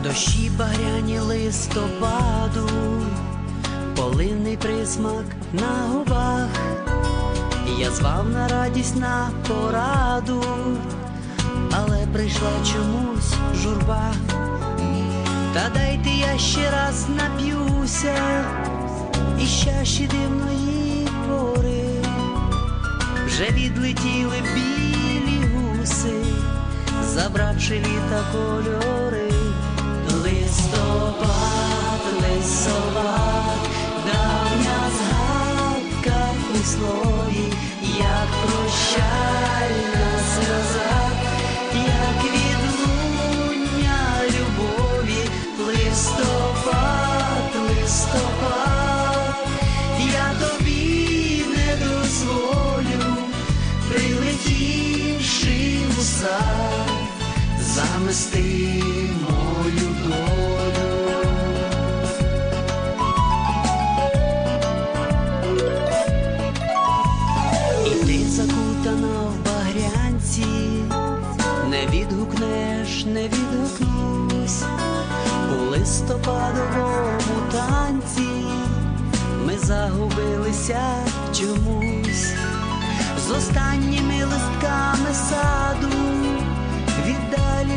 Дощі багряні листопаду, полинний присмак на губах. Я звав на радість, на пораду, але прийшла чомусь журба. Та дайте я ще раз нап'юся із чаші дивної пори. Вже відлетіли білі гуси, забравши літа кольори. Листопад, листопад, давня згадка у слові, як прощальна сльоза, як відлуння любові. Листопад, листопад, я тобі не дозволю, прилетівши в сад, замести мою долю. І ти закутана в багрянці, не відгукнеш, не відгукнусь. У листопадовому танці ми загубилися чомусь. З останніми листками саду віддалі